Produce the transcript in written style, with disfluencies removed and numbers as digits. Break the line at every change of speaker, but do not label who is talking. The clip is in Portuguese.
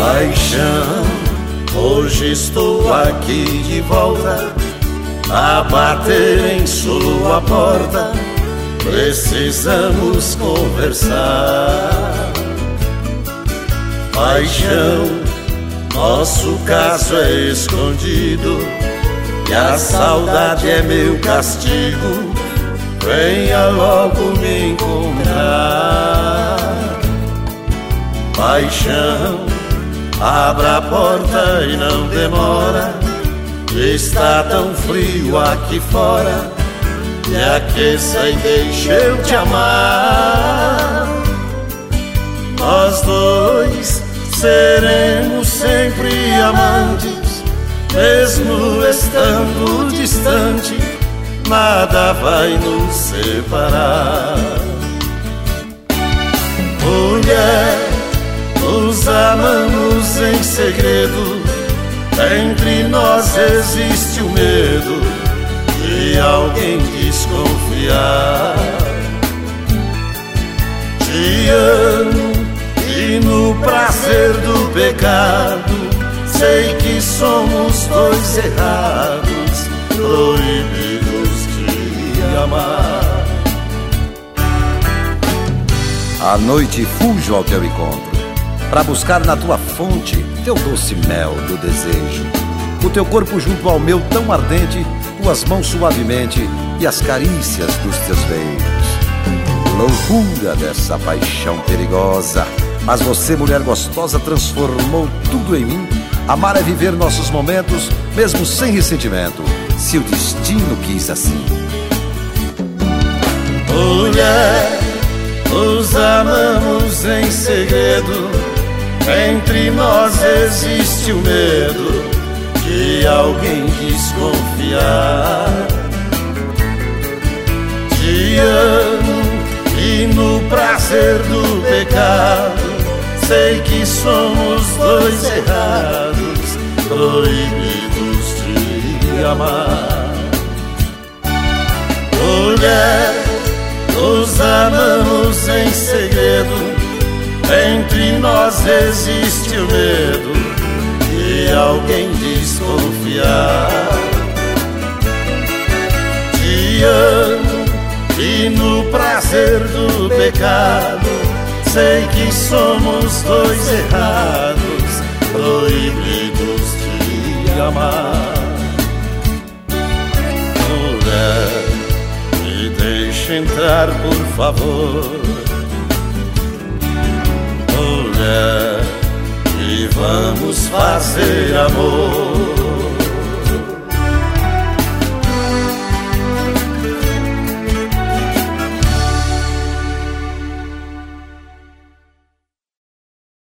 Paixão, hoje estou aqui de volta a bater em sua porta. Precisamos conversar. Paixão, nosso caso é escondido e a saudade é meu castigo. Venha logo me encontrar. Paixão, abra a porta e não demora. Está tão frio aqui fora. Me aqueça e deixe eu te amar. Nós dois seremos sempre amantes, mesmo estando distante, nada vai nos separar. Mulher, nos amamos em segredo, entre nós existe o medo de alguém desconfiar. Te amo e no prazer do pecado sei que somos dois errados, proibidos de amar.
À noite fujo ao teu encontro, pra buscar na tua fonte teu doce mel do desejo. O teu corpo junto ao meu tão ardente, tuas mãos suavemente e as carícias dos teus beijos. Loucura dessa paixão perigosa, mas você, mulher gostosa, transformou tudo em mim. Amar é viver nossos momentos, mesmo sem ressentimento, se o destino quis assim.
Mulher, nos amamos em segredo, entre nós existe o medo de alguém desconfiar. Te amo e no prazer do pecado sei que somos dois errados, proibidos de amar. Mulher, nos amamos em segredo, entre nós existe o medo de alguém desconfiar. Te amo e no prazer do pecado sei que somos dois errados, proibidos de amar. Mulher, me deixe entrar por favor. Mulher, e vamos fazer amor.